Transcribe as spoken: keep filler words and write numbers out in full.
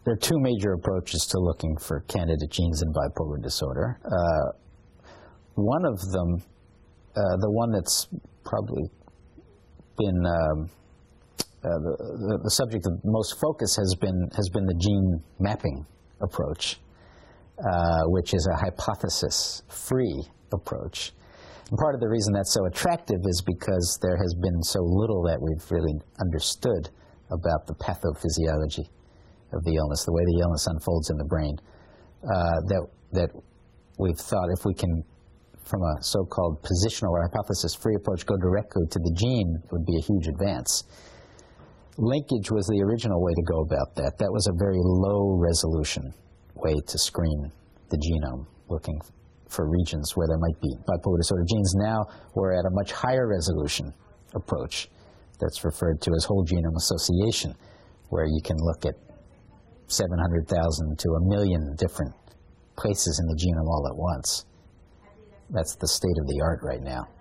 there are two major approaches to looking for candidate genes in bipolar disorder. Uh, one of them, uh, the one that's probably been um, uh, the, the, the subject of most focus has been has been the gene mapping approach, uh, which is a hypothesis-free approach. And part of the reason that's so attractive is because there has been so little that we've really understood about the pathophysiology of the illness, the way the illness unfolds in the brain, uh, that, that we've thought if we can, from a so-called positional or hypothesis-free approach, go directly to the gene, it would be a huge advance. Linkage was the original way to go about that. That was a very low-resolution way to screen the genome, looking for regions where there might be bipolar disorder genes. Now we're at a much higher resolution approach that's referred to as whole genome association, where you can look at seven hundred thousand to a million different places in the genome all at once. That's the state of the art right now.